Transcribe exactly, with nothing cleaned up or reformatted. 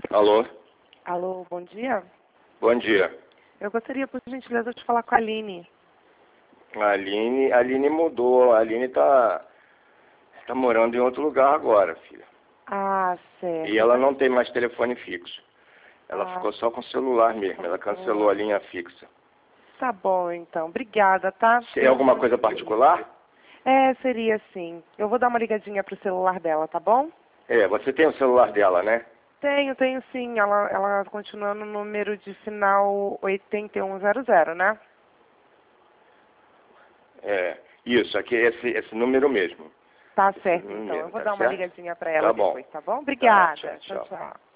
Alô? Alô, bom dia. Bom dia. Eu gostaria, por gentileza, de falar com a Aline. A Aline, a Aline mudou. A Aline tá, tá morando em outro lugar agora, filha. Ah, certo. E ela não tem mais telefone fixo. Ela Ah, ficou só com celular mesmo. Ela cancelou a linha fixa. Tá bom, então. Obrigada, tá? Tem alguma coisa particular? É, seria sim. Eu vou dar uma ligadinha pro celular dela, tá bom? É, você tem o celular dela, né? Tenho, tenho sim. Ela, ela continua no número de final oitenta e um zero zero, né? É, isso, aqui é esse, esse número mesmo. Tá Esse certo, número então. Eu mesmo, vou tá dar uma certo? ligadinha pra ela Tá bom. depois, tá bom? Tá, Obrigada. tchau, Tchau, tchau. tchau.